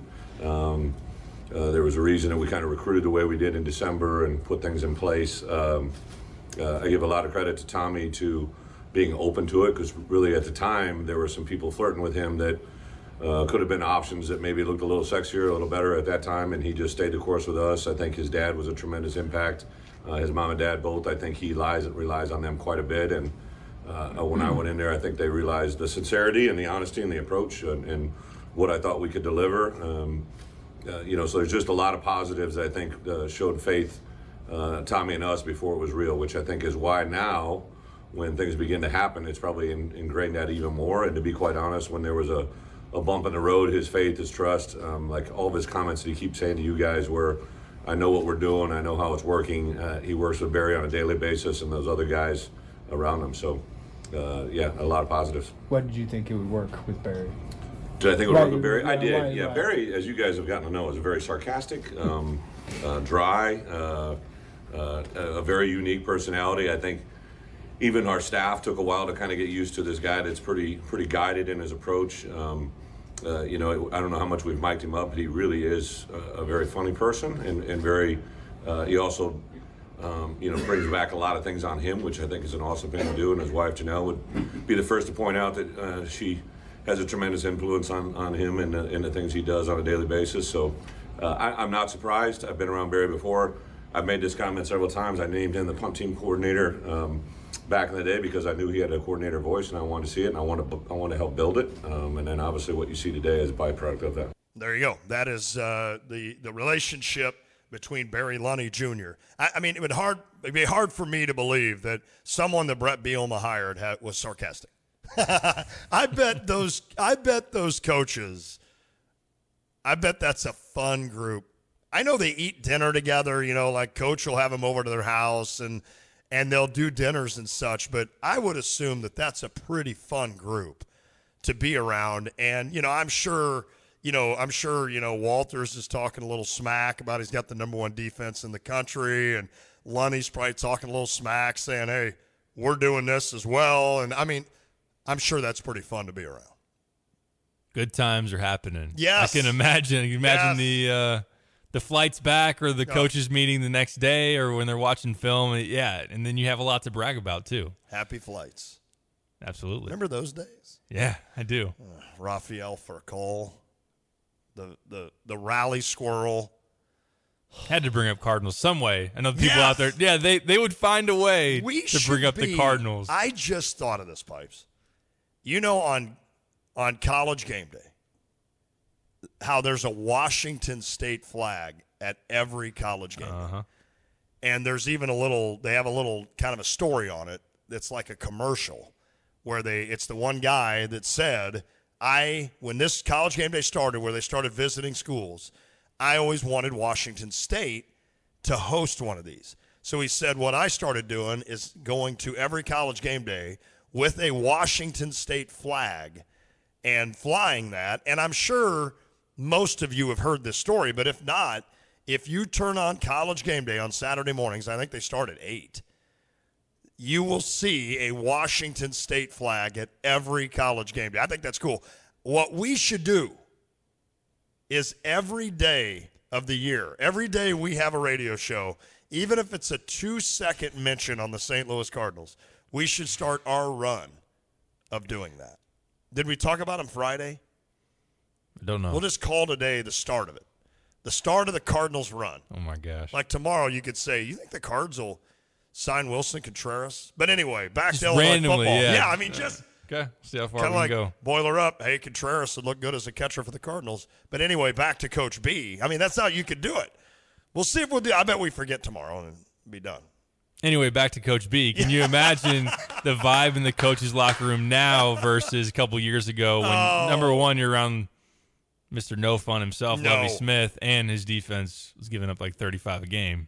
Speaker 13: There was a reason that we kind of recruited the way we did in December and put things in place. I give a lot of credit to Tommy to being open to it, because really at the time there were some people flirting with him that could have been options that maybe looked a little sexier, a little better at that time, and he just stayed the course with us. I think his dad was a tremendous impact. His mom and dad both, I think he relies on them quite a bit. And when I went in there, I think they realized the sincerity and the honesty and the approach and what I thought we could deliver. So there's just a lot of positives that I think showed faith, Tommy and us, before it was real, which I think is why now, when things begin to happen, it's probably ingrained that even more. And to be quite honest, when there was a bump in the road, his faith, his trust, like all of his comments that he keeps saying to you guys were, I know what we're doing, I know how it's working. He works with Barry on a daily basis and those other guys around him. So, a lot of positives.
Speaker 14: What did you think it would work with Barry?
Speaker 13: Did I think it would work with Barry? I did. Yeah, Barry, as you guys have gotten to know, is very sarcastic, dry, a very unique personality. I think even our staff took a while to kind of get used to this guy that's pretty guided in his approach. I don't know how much we've mic'd him up, but he really is a very funny person and very, he also, brings back a lot of things on him, which I think is an awesome thing to do. And his wife, Janelle, would be the first to point out that she has a tremendous influence on him and the things he does on a daily basis. So I'm not surprised. I've been around Barry before. I've made this comment several times. I named him the punt team coordinator back in the day because I knew he had a coordinator voice and I wanted to see it and I want to help build it. And then obviously what you see today is a byproduct of that.
Speaker 2: There you go. That is the relationship between Barry Lunney Jr. I mean, it'd be hard for me to believe that someone that Brett Bielema hired was sarcastic. I bet those coaches, I bet that's a fun group. I know they eat dinner together, like Coach will have them over to their house and they'll do dinners and such, but I would assume that that's a pretty fun group to be around. And, I'm sure Walters is talking a little smack about he's got the number one defense in the country, and Lunney's probably talking a little smack saying, hey, we're doing this as well. And, I mean, I'm sure that's pretty fun to be around.
Speaker 3: Good times are happening.
Speaker 2: Yes.
Speaker 3: I can imagine. You imagine the flights back or the coaches meeting the next day or when they're watching film. Yeah, and then you have a lot to brag about too.
Speaker 2: Happy flights.
Speaker 3: Absolutely.
Speaker 2: Remember those days?
Speaker 3: Yeah, I do.
Speaker 2: Rafael Furcal, the rally squirrel.
Speaker 3: Had to bring up Cardinals some way. I know the people out there, they would find a way to bring up the Cardinals.
Speaker 2: I just thought of this, Pipes. On College Game Day, how there's a Washington State flag at every college game.
Speaker 3: Uh-huh.
Speaker 2: And there's even they have a little kind of a story on it that's like a commercial where it's the one guy that said, when this College Game Day started, where they started visiting schools, I always wanted Washington State to host one of these. So he said, what I started doing is going to every College Game Day with a Washington State flag and flying that. And I'm sure most of you have heard this story, but if not, if you turn on College Game Day on Saturday mornings, I think they start at 8, you will see a Washington State flag at every College Game Day. I think that's cool. What we should do is every day of the year, every day we have a radio show, even if it's a 2-second mention on the St. Louis Cardinals, we should start our run of doing that. Did we talk about them Friday?
Speaker 3: I don't know.
Speaker 2: We'll just call today the start of it. The start of the Cardinals run.
Speaker 3: Oh, my gosh.
Speaker 2: Like tomorrow you could say, you think the Cards will sign Wilson Contreras? But anyway, back
Speaker 3: just
Speaker 2: to Illinois
Speaker 3: randomly,
Speaker 2: football.
Speaker 3: Yeah,
Speaker 2: I mean, just
Speaker 3: okay. See how far
Speaker 2: kind
Speaker 3: we
Speaker 2: of
Speaker 3: can
Speaker 2: like
Speaker 3: go.
Speaker 2: boiler up. Hey, Contreras would look good as a catcher for the Cardinals. But anyway, back to Coach B. I mean, that's how you could do it. We'll see if we'll do. I bet we forget tomorrow and be done.
Speaker 3: Anyway, back to Coach B. Can you imagine the vibe in the coach's locker room now versus a couple years ago when, number one, you're around Mr. No Fun himself, Lovie Smith, and his defense was giving up like 35 a game?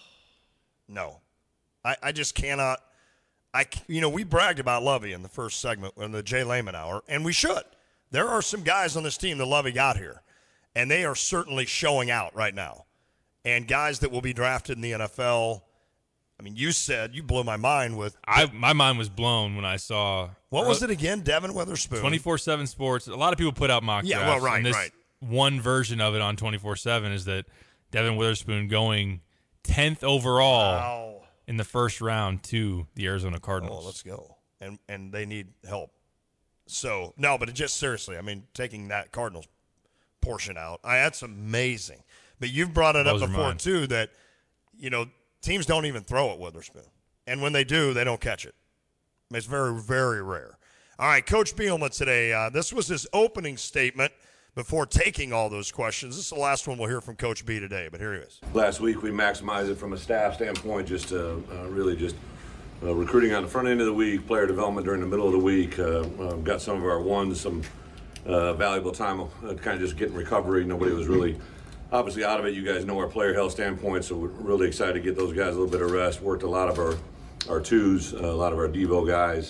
Speaker 2: No. I just cannot. We bragged about Lovie in the first segment in the Jay Lehman Hour, and we should. There are some guys on this team that Lovie got here, and they are certainly showing out right now. And guys that will be drafted in the NFL. I mean, you blew my mind with.
Speaker 3: My mind was blown when I saw.
Speaker 2: What was it again? Devin Witherspoon.
Speaker 3: 24/7 Sports. A lot of people put out mock drafts.
Speaker 2: Yeah, well, right,
Speaker 3: and this
Speaker 2: right.
Speaker 3: One version of it on 24/7 is that Devin Witherspoon going 10th overall in the first round to the Arizona Cardinals.
Speaker 2: Oh, let's go. And they need help. So, no, but it just seriously, I mean, taking that Cardinals portion out, that's amazing. But you've brought it up before, too, that, teams don't even throw at Witherspoon. And when they do, they don't catch it. It's very, very rare. All right, Coach Bielema today, this was his opening statement before taking all those questions. This is the last one we'll hear from Coach B today, but here he is.
Speaker 13: Last week we maximized it from a staff standpoint, just really recruiting on the front end of the week, player development during the middle of the week. Got some of our ones, some valuable time kind of just getting recovery. Nobody was really obviously out of it. You guys know our player health standpoint, so we're really excited to get those guys a little bit of rest. Worked a lot of our twos, a lot of our Devo guys.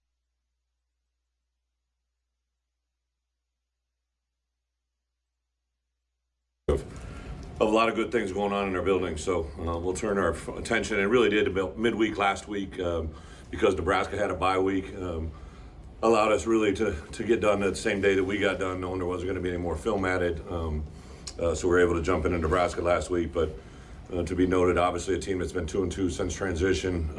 Speaker 13: Of a lot of good things going on in our building, so we'll turn our attention, and really did about midweek last week because Nebraska had a bye week, allowed us really to get done the same day that we got done, knowing there wasn't going to be any more film added, so we were able to jump into Nebraska last week. But to be noted, obviously a team that's been 2-2 since transition.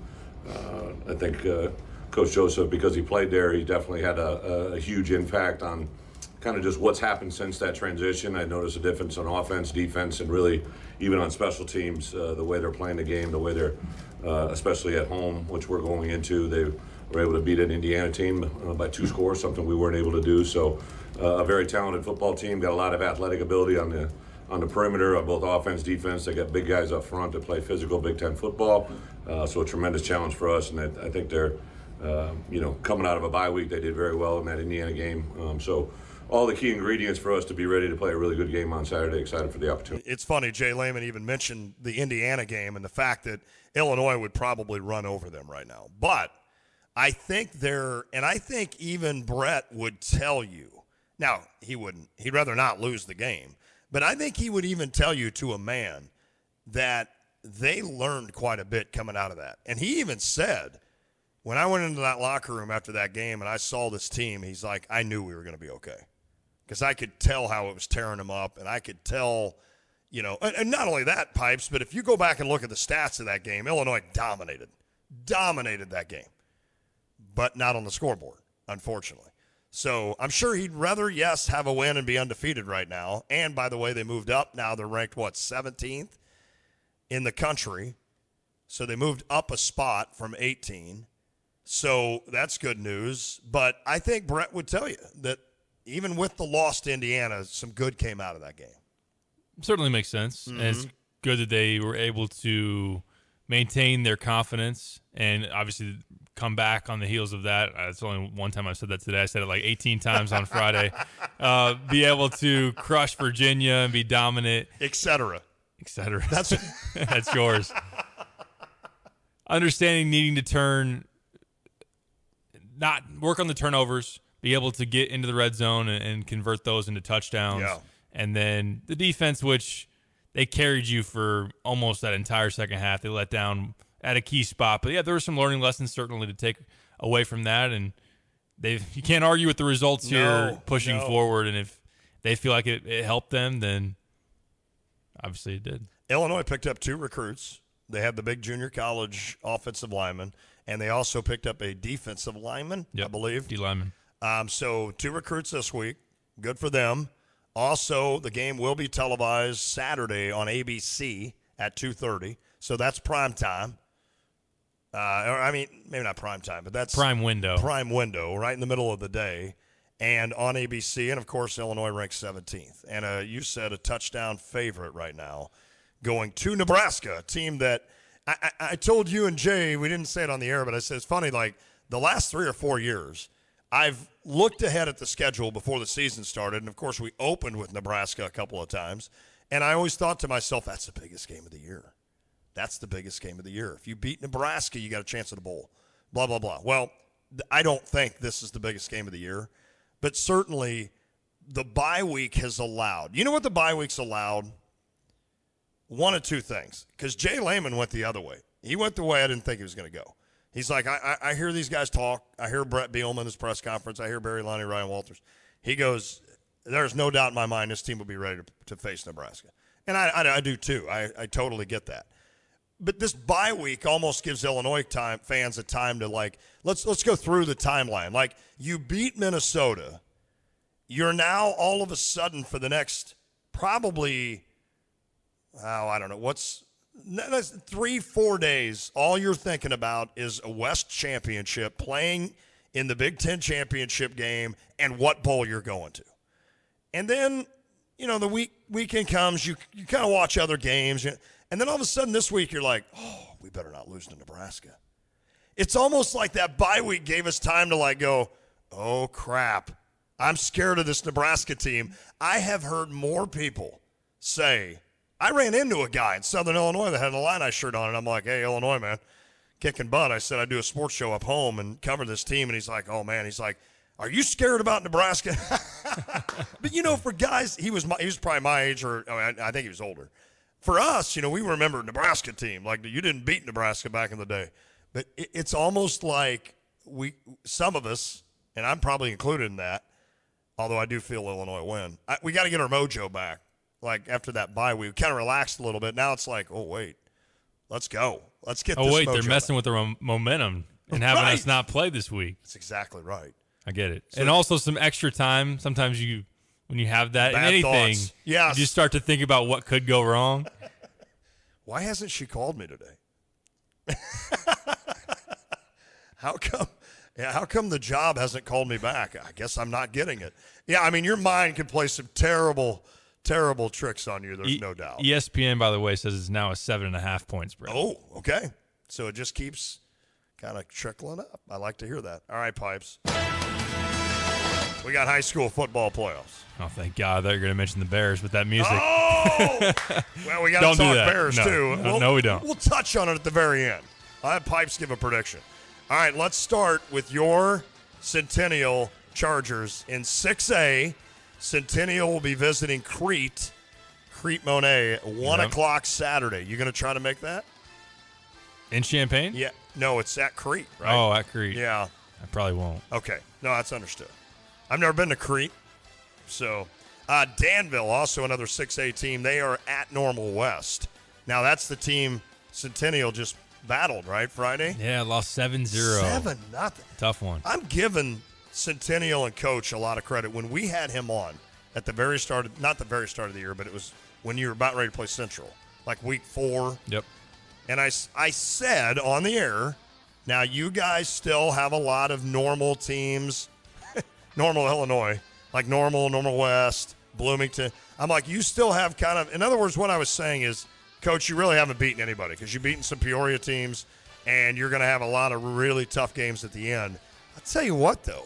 Speaker 13: I think Coach Joseph, because he played there, he definitely had a huge impact on kind of just what's happened since that transition. I noticed a difference on offense, defense, and really even on special teams, the way they're playing the game, the way they're, especially at home, which we're going into. They were able to beat an Indiana team by 2 scores, something we weren't able to do. So a very talented football team, got a lot of athletic ability on the perimeter of both offense, defense. They got big guys up front that play physical Big Ten football. So a tremendous challenge for us, and I think they're, coming out of a bye week, they did very well in that Indiana game. So all the key ingredients for us to be ready to play a really good game on Saturday. Excited for the opportunity.
Speaker 2: It's funny, Jay Lehman even mentioned the Indiana game and the fact that Illinois would probably run over them right now. But I think I think even Brett would tell you, now he wouldn't, he'd rather not lose the game, but I think he would even tell you to a man that they learned quite a bit coming out of that. And he even said, when I went into that locker room after that game and I saw this team, he's like, I knew we were going to be okay. Because I could tell how it was tearing them up, and I could tell, and not only that, Pipes, but if you go back and look at the stats of that game, Illinois dominated that game, but not on the scoreboard, unfortunately. So I'm sure he'd rather, yes, have a win and be undefeated right now. And, by the way, they moved up. Now they're ranked, 17th in the country. So they moved up a spot from 18. So that's good news. But I think Brett would tell you that even with the loss to Indiana, some good came out of that game.
Speaker 3: Certainly makes sense. Mm-hmm. And it's good that they were able to maintain their confidence and obviously come back on the heels of that. It's only one time I've said that today. I said it like 18 times on Friday. Be able to crush Virginia and be dominant.
Speaker 2: Et cetera.
Speaker 3: That's yours. Understanding needing to not work on the turnovers, be able to get into the red zone and convert those into touchdowns.
Speaker 2: Yeah.
Speaker 3: And then the defense, which they carried you for almost that entire second half. They let down at a key spot. But, yeah, there were some learning lessons certainly to take away from that. And you can't argue with the results here pushing forward. And if they feel like it helped them, then obviously it did.
Speaker 2: Illinois picked up 2 recruits. They had the big junior college offensive lineman, and they also picked up a defensive lineman, I believe.
Speaker 3: D-lineman.
Speaker 2: So 2 recruits this week. Good for them. Also, the game will be televised Saturday on ABC at 2:30. So that's prime time. Maybe not prime time, but that's
Speaker 3: prime window.
Speaker 2: Prime window, right in the middle of the day. And on ABC, and, of course, Illinois ranks 17th. And you said a touchdown favorite right now going to Nebraska, a team that I told you and Jay, we didn't say it on the air, but I said it's funny, like the last 3 or 4 years, I've looked ahead at the schedule before the season started, and, of course, we opened with Nebraska a couple of times, and I always thought to myself, that's the biggest game of the year. That's the biggest game of the year. If you beat Nebraska, you got a chance at a bowl, blah, blah, blah. Well, I don't think this is the biggest game of the year, but certainly the bye week has allowed. You know what the bye week's allowed? One of 2 things, because Jay Lehman went the other way. He went the way I didn't think he was going to go. He's like, I hear these guys talk. I hear Brett Bielema in his press conference. I hear Barry Lonnie, Ryan Walters. He goes, there's no doubt in my mind this team will be ready to face Nebraska. And I do too. I totally get that. But this bye week almost gives Illinois fans a time to, like, let's go through the timeline. Like, you beat Minnesota. You're now all of a sudden for the next probably, I don't know, 3-4 days, all you're thinking about is a West championship, playing in the Big Ten championship game, and what bowl you're going to. And then, the weekend comes, you kind of watch other games, and then all of a sudden this week you're like, oh, we better not lose to Nebraska. It's almost like that bye week gave us time to, like, go, oh, crap, I'm scared of this Nebraska team. I have heard more people say, I ran into a guy in Southern Illinois that had an Illini shirt on, and I'm like, hey, Illinois, man, kicking butt. I said I'd do a sports show up home and cover this team, and he's like, oh, man, he's like, are you scared about Nebraska? But, for guys, he was probably my age, or I think he was older. For us, we remember Nebraska team. Like, you didn't beat Nebraska back in the day. But it's almost like some of us, and I'm probably included in that, although I do feel Illinois win. We got to get our mojo back. Like, after that bye, we kind of relaxed a little bit. Now it's like, oh, wait, let's go. Let's get this mojo
Speaker 3: they're messing
Speaker 2: back
Speaker 3: with their momentum and having us not play this week.
Speaker 2: That's exactly right.
Speaker 3: I get it.
Speaker 2: So,
Speaker 3: and also some extra time. Sometimes when you have that in anything, you just start to think about what could go wrong.
Speaker 2: Why hasn't she called me today? How come the job hasn't called me back? I guess I'm not getting it. Yeah, I mean, your mind can play some terrible tricks on you. There's no doubt.
Speaker 3: ESPN, by the way, says it's now a 7.5 point spread.
Speaker 2: Oh, okay. So it just keeps kind of trickling up. I like to hear that. All right, Pipes. We got high school football playoffs.
Speaker 3: Oh, thank God. I thought you were going to mention the Bears with that music.
Speaker 2: Oh! Well, we got to talk Bears, too.
Speaker 3: No, we don't.
Speaker 2: We'll touch on it at the very end. I'll have Pipes give a prediction. All right, let's start with your Centennial Chargers. In 6A, Centennial will be visiting Crete Monet, at 1 o'clock Saturday. You going to try to make that?
Speaker 3: In Champaign?
Speaker 2: Yeah. No, it's at Crete, right?
Speaker 3: Oh, at Crete.
Speaker 2: Yeah.
Speaker 3: I probably won't.
Speaker 2: Okay. No, that's understood. I've never been to Crete. So, Danville, also another 6A team. They are at Normal West. Now, that's the team Centennial just battled, right, Friday?
Speaker 3: Yeah, lost 7-0.
Speaker 2: 7-0.
Speaker 3: Tough one.
Speaker 2: I'm giving Centennial and Coach a lot of credit. When we had him on at the very start not the very start of the year, but it was when you were about ready to play Central, like week 4.
Speaker 3: Yep.
Speaker 2: And I said on the air, now you guys still have a lot of normal teams, Normal Illinois, like Normal West, Bloomington. I'm like, you still have kind of, in other words, what I was saying is, Coach, you really haven't beaten anybody because you've beaten some Peoria teams, and you're going to have a lot of really tough games at the end. I'll tell you what, though.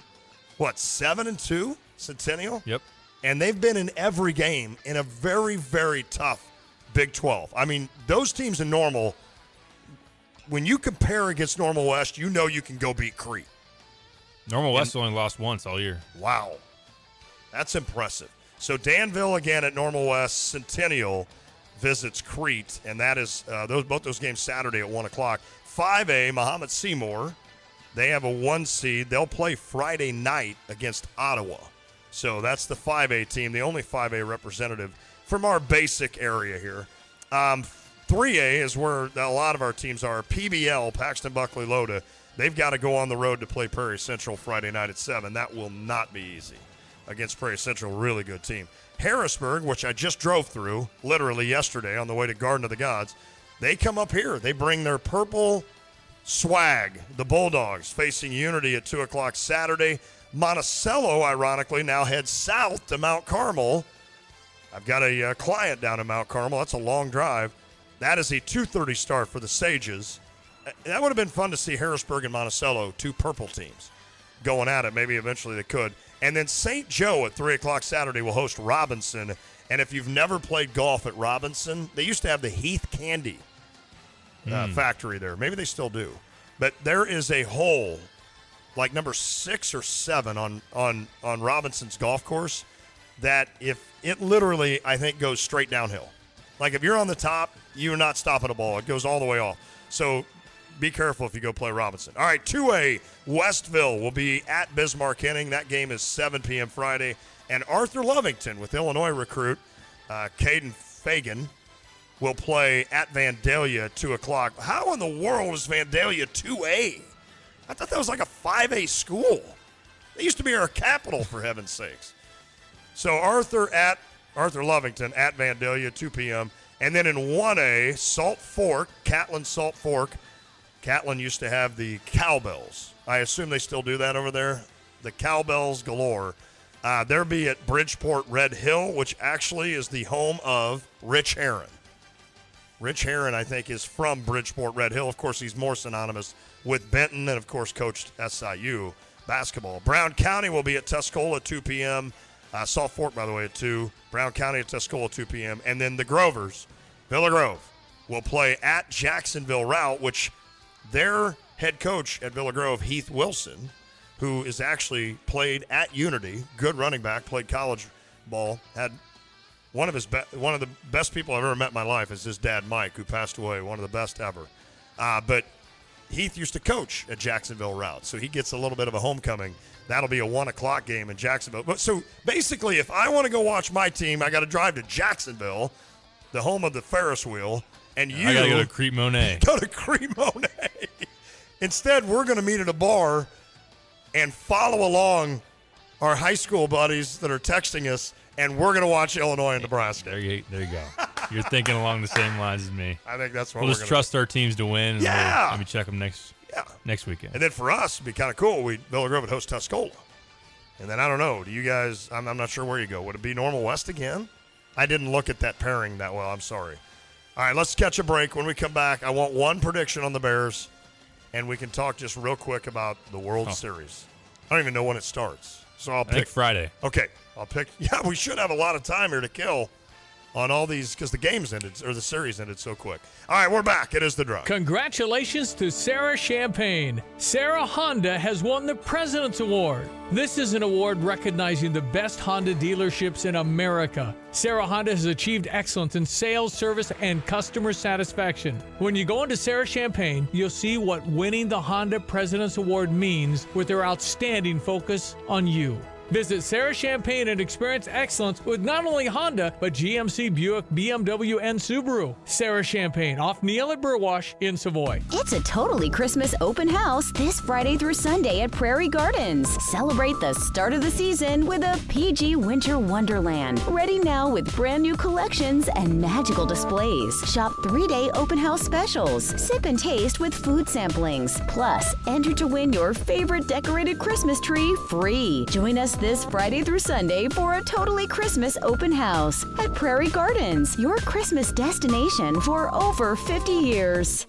Speaker 2: 7-2, Centennial?
Speaker 3: Yep.
Speaker 2: And they've been in every game in a very, very tough Big 12. I mean, those teams in Normal, when you compare against Normal West, you know you can go beat Crete.
Speaker 3: Normal West only lost once all year.
Speaker 2: Wow. That's impressive. So Danville again at Normal West. Centennial visits Crete, and that is both those games Saturday at 1 o'clock. 5A, Muhammad Seymour. They have a 1 seed. They'll play Friday night against Ottawa. So that's the 5A team, the only 5A representative from our basic area here. 3A is where a lot of our teams are. PBL, Paxton Buckley Loda. They've got to go on the road to play Prairie Central Friday night at 7. That will not be easy against Prairie Central, really good team. Harrisburg, which I just drove through literally yesterday on the way to Garden of the Gods, they come up here. They bring their purple swag, the Bulldogs, facing Unity at 2 o'clock Saturday. Monticello, ironically, now heads south to Mount Carmel. I've got a client down in Mount Carmel. That's a long drive. That is a 2:30 start for the Sages. That would have been fun to see Harrisburg and Monticello, 2 purple teams, going at it. Maybe eventually they could. And then St. Joe at 3 o'clock Saturday will host Robinson. And if you've never played golf at Robinson, they used to have the Heath Candy factory there. Maybe they still do. But there is a hole, like number 6 or 7 on Robinson's golf course, that if it literally, I think, goes straight downhill. Like if you're on the top, you're not stopping a ball. It goes all the way off. So be careful if you go play Robinson. All right, 2A, Westville will be at Bismarck-Henning. That game is 7 p.m. Friday. And Arthur Lovington with Illinois recruit Caden Fagan will play at Vandalia at 2 o'clock. How in the world is Vandalia 2A? I thought that was like a 5A school. They used to be our capital, for heaven's sakes. So Arthur Lovington at Vandalia, 2 p.m. And then in 1A, Salt Fork, Catlin Salt Fork. Catlin used to have the Cowbells. I assume they still do that over there. The Cowbells galore. They'll be at Bridgeport Red Hill, which actually is the home of Rich Herron. Rich Herron, I think, is from Bridgeport Red Hill. Of course, he's more synonymous with Benton and, of course, coached SIU basketball. Brown County will be at Tuscola at 2 p.m. Salt Fork, by the way, at 2. Brown County at Tuscola at 2 p.m. And then the Grovers, Villa Grove, will play at Jacksonville Route, which their head coach at Villa Grove, Heath Wilson, who is actually played at Unity, good running back, played college ball, had one of the best people I've ever met in my life is his dad, Mike, who passed away, one of the best ever. But Heath used to coach at Jacksonville Route, so he gets a little bit of a homecoming. That'll be a 1 o'clock game in Jacksonville. But so basically, if I want to go watch my team, I got to drive to Jacksonville, the home of the Ferris wheel, and
Speaker 3: I got to go to Crete Monet.
Speaker 2: Go to Crete Monet. Instead, we're going to meet at a bar and follow along our high school buddies that are texting us, and we're going to watch Illinois and Nebraska.
Speaker 3: There you go. You're thinking along the same lines as me.
Speaker 2: I think that's what
Speaker 3: we'll just trust our teams to win. And
Speaker 2: yeah.
Speaker 3: We'll maybe check them next weekend.
Speaker 2: And then for us, it'd be kind of cool. Villa Grove would host Tuscola. And then I don't know. Do you guys? I'm not sure where you go. Would it be Normal West again? I didn't look at that pairing that well. I'm sorry. All right, let's catch a break. When we come back, I want one prediction on the Bears, and we can talk just real quick about the World Series. I don't even know when it starts, so I'll pick
Speaker 3: Friday.
Speaker 2: Okay, I'll pick. Yeah, we should have a lot of time here to kill on all these because the games ended or the series ended so quick. All right, we're back. It is The Drive.
Speaker 7: Congratulations to Sarah Champagne. Sarah Honda has won the President's Award. This is an award recognizing the best Honda dealerships in America. Sarah Honda has achieved excellence in sales, service, and customer satisfaction. When you go into Sarah Champagne, you'll see what winning the Honda President's Award means with their outstanding focus on you. Visit Sarah Champagne and experience excellence with not only Honda, but GMC, Buick, BMW, and Subaru. Sarah Champagne, off Neal at Burwash in Savoy.
Speaker 15: It's a totally Christmas open house this Friday through Sunday at Prairie Gardens. Celebrate the start of the season with a PG Winter Wonderland. Ready now with brand new collections and magical displays. Shop 3-day open house specials. Sip and taste with food samplings. Plus, enter to win your favorite decorated Christmas tree free. Join us this Friday through Sunday for a totally Christmas open house at Prairie Gardens, your Christmas destination for over 50 years.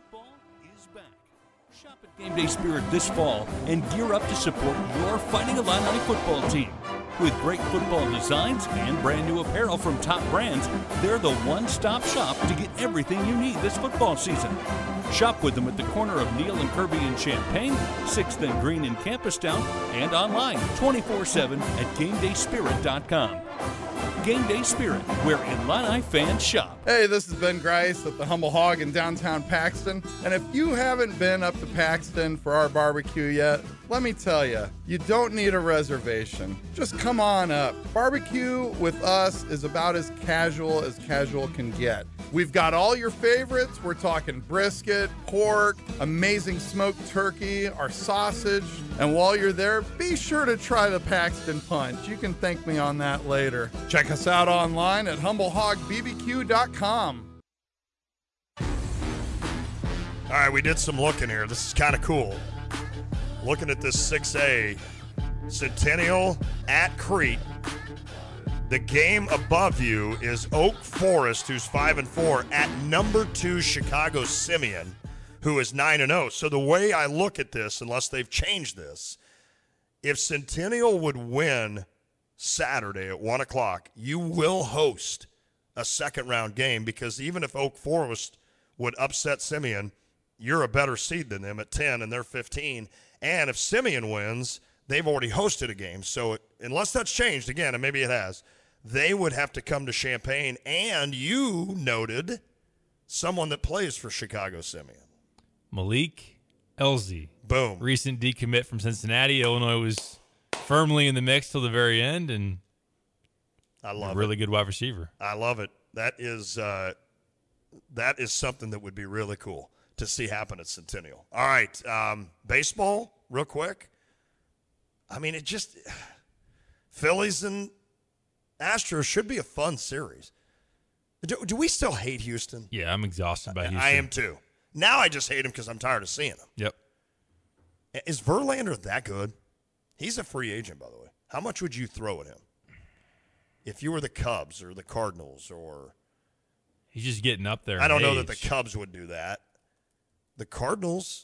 Speaker 16: Game Day Spirit this fall and gear up to support your Fighting Illini football team. With great football designs and brand new apparel from top brands, they're the one-stop shop to get everything you need this football season. Shop with them at the corner of Neal and Kirby in Champaign, 6th and Green in Campustown, and online 24/7 at GameDaySpirit.com. Game Day Spirit, where Illini fans shop.
Speaker 17: Hey, this is Ben Grice at the Humble Hog in downtown Paxton. And if you haven't been up to Paxton for our barbecue yet, let me tell you, you don't need a reservation. Just come on up. Barbecue with us is about as casual can get. We've got all your favorites. We're talking brisket, pork, amazing smoked turkey, our sausage. And while you're there, be sure to try the Paxton Punch. You can thank me on that later. Check us out online at humblehogbbq.com.
Speaker 2: All right, we did some looking here. This is kind of cool. Looking at this 6A, Centennial at Crete. The game above you is Oak Forest, who's 5-4, at number 2 Chicago Simeon, who is 9-0. So the way I look at this, unless they've changed this, if Centennial would win Saturday at 1 o'clock, you will host a second-round game because even if Oak Forest would upset Simeon, you're a better seed than them at 10 and they're 15. And if Simeon wins, they've already hosted a game. So unless that's changed, again, and maybe it has, they would have to come to Champaign. And you noted someone that plays for Chicago Simeon.
Speaker 3: Malik Elzy.
Speaker 2: Boom.
Speaker 3: Recent decommit from Cincinnati. Illinois was firmly in the mix till the very end, and
Speaker 2: I love
Speaker 3: a really good wide receiver.
Speaker 2: I love it. That is that is something that would be really cool to see happen at Centennial. All right, baseball, real quick. I mean, Phillies and Astros should be a fun series. Do we still hate Houston?
Speaker 3: Yeah, I'm exhausted by Houston.
Speaker 2: I am too. Now I just hate him because I'm tired of seeing him.
Speaker 3: Yep.
Speaker 2: Is Verlander that good? He's a free agent, by the way. How much would you throw at him? If you were the Cubs or the Cardinals or...
Speaker 3: He's just getting up there.
Speaker 2: I don't know that the Cubs would do that. The Cardinals...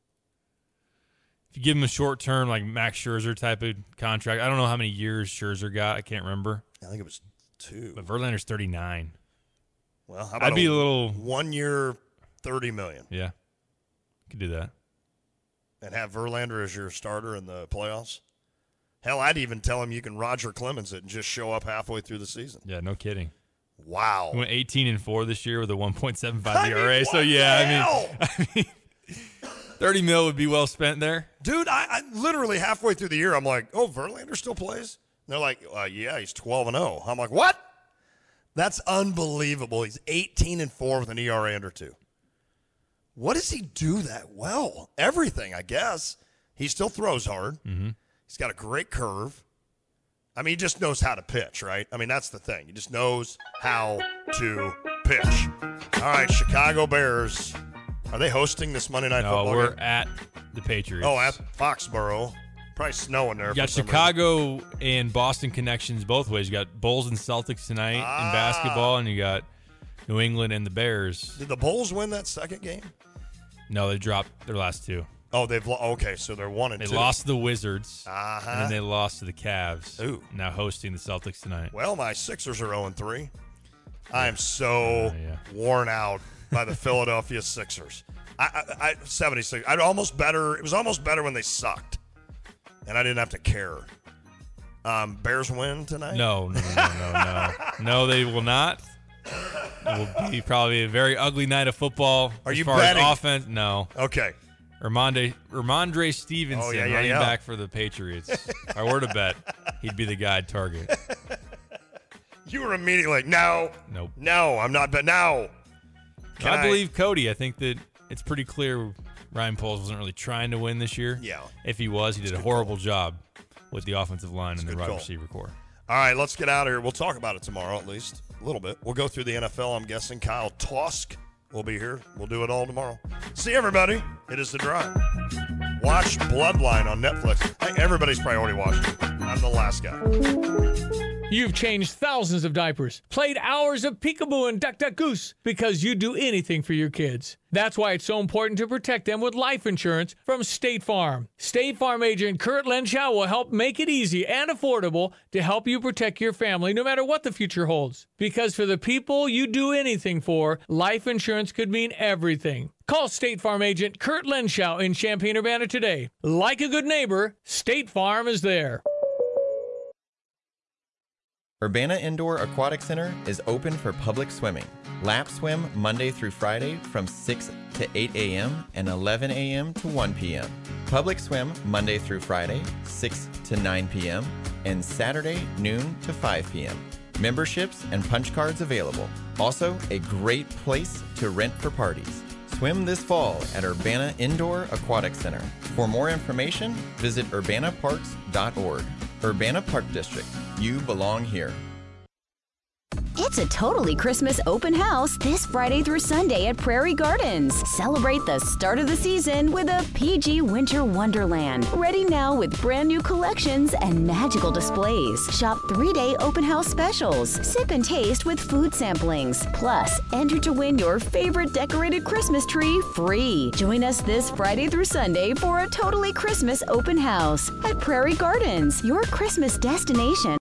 Speaker 3: If you give him a short-term, like Max Scherzer type of contract, I don't know how many years Scherzer got. I can't remember.
Speaker 2: I think it was 2.
Speaker 3: But Verlander's 39.
Speaker 2: Well, how about
Speaker 3: I'd be a little
Speaker 2: 1 year, $30 million.
Speaker 3: Yeah, could do that.
Speaker 2: And have Verlander as your starter in the playoffs. Hell, I'd even tell him you can Roger Clemens it and just show up halfway through the season.
Speaker 3: Yeah, no kidding.
Speaker 2: Wow.
Speaker 3: He went 18-4 this year with a 1.75 ERA. So yeah, I mean, 30 mil would be well spent there.
Speaker 2: Dude, I literally halfway through the year, I'm like, oh, Verlander still plays? And they're like, yeah, he's 12-0. I'm like, what? That's unbelievable. He's 18-4 with an ERA under 2. What does he do that well? Everything, I guess. He still throws hard.
Speaker 3: Mm-hmm.
Speaker 2: He's got a great curve. I mean, he just knows how to pitch, right? I mean, that's the thing. He just knows how to pitch. All right, Chicago Bears. Are they hosting this Monday Night Football
Speaker 3: No, we're
Speaker 2: game?
Speaker 3: at the Patriots.
Speaker 2: Oh, at Foxborough. Probably snowing there.
Speaker 3: You got Chicago and Boston connections both ways. You got Bulls and Celtics tonight in basketball, and you got New England and the Bears.
Speaker 2: Did the Bulls win that second game?
Speaker 3: No, they dropped their last 2.
Speaker 2: Oh, okay, so they're 1 and 2.
Speaker 3: They lost to the Wizards,
Speaker 2: Uh-huh.
Speaker 3: and then they lost to the Cavs.
Speaker 2: Ooh.
Speaker 3: Now hosting the Celtics tonight.
Speaker 2: Well, my Sixers are 0-3. I am so worn out by the Philadelphia Sixers. I 76. It was almost better when they sucked, and I didn't have to care. Bears win tonight?
Speaker 3: No. No, they will not. It will be probably a very ugly night of football.
Speaker 2: Are
Speaker 3: as
Speaker 2: you
Speaker 3: far
Speaker 2: betting?
Speaker 3: As offense? No.
Speaker 2: Okay.
Speaker 3: Ramondre Stevenson, running back for the Patriots. If I were to bet, he'd be the guy I'd target.
Speaker 2: You were immediately like, no.
Speaker 3: Nope.
Speaker 2: No, I'm not betting. No.
Speaker 3: I believe Cody. I think that it's pretty clear Ryan Poles wasn't really trying to win this year.
Speaker 2: Yeah.
Speaker 3: If he was, he did a horrible job with the offensive line and the wide receiver core.
Speaker 2: All right, let's get out of here. We'll talk about it tomorrow at least. A little bit. We'll go through the NFL, I'm guessing. Kyle Tosk will be here. We'll do it all tomorrow. See everybody. It is The Drive. Watch Bloodline on Netflix. Hey, everybody's priority watching. I'm the last guy.
Speaker 7: You've changed thousands of diapers, played hours of peekaboo and duck duck goose because you do anything for your kids. That's why it's so important to protect them with life insurance from State Farm. State Farm agent Kurt Lenschow will help make it easy and affordable to help you protect your family no matter what the future holds. Because for the people you do anything for, life insurance could mean everything. Call State Farm agent Kurt Lenschow in Champaign-Urbana today. Like a good neighbor, State Farm is there.
Speaker 18: Urbana Indoor Aquatic Center is open for public swimming. Lap swim Monday through Friday from 6 to 8 a.m. and 11 a.m. to 1 p.m. Public swim Monday through Friday, 6 to 9 p.m. and Saturday, noon to 5 p.m. Memberships and punch cards available. Also, a great place to rent for parties. Swim this fall at Urbana Indoor Aquatic Center. For more information, visit urbanaparks.org. Urbana Park District. You belong here.
Speaker 15: It's a totally Christmas open house this Friday through Sunday at Prairie Gardens. Celebrate the start of the season with a PG Winter Wonderland. Ready now with brand new collections and magical displays. Shop 3-day open house specials. Sip and taste with food samplings. Plus, enter to win your favorite decorated Christmas tree free. Join us this Friday through Sunday for a totally Christmas open house at Prairie Gardens, your Christmas destination.